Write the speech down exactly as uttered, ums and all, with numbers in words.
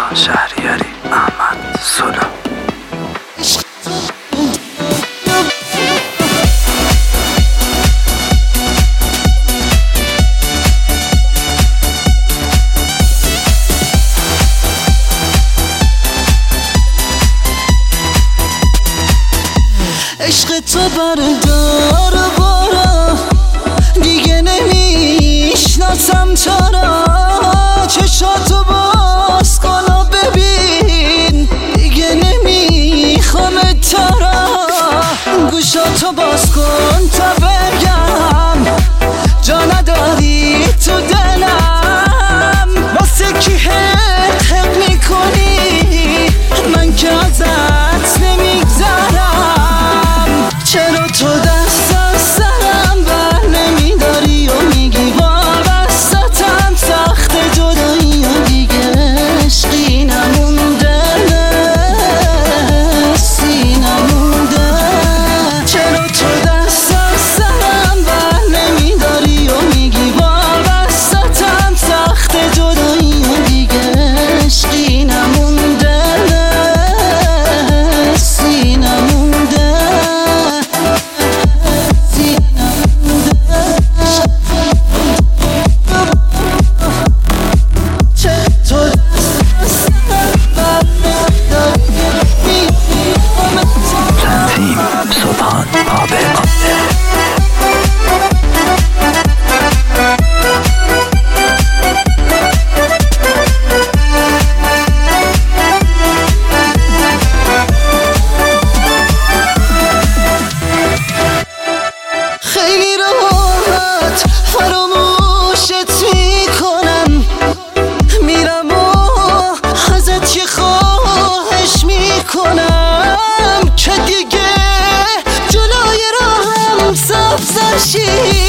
شهریاری، احمد سولا. عشق تو بردار بارا، دیگه نمیشناسم چرا. چشاتو باز کن و ببین، دیگه نمیخوام ترا. گوشاتو باز کن تا بگم، جا نداری تو دلم. واسه کی حق حق میکنی، من که ازت نمیگذرم. چرا تو دست از سرم بر نمیداری و میگی وابستم، سخت جدایی و دیگه عشقی نمونده سینمونده. چرا تو دست از سرم بر نمیداری و میگی وابستم، سخت جدایی و دیگه عشقی نمونده سینمونده. تنظیم سبحان پاپل. خیلی راحت فراموشت میکنم، میرم و ازت یه خواهش میکنم که دیگه جلوی راهم سبز نشی.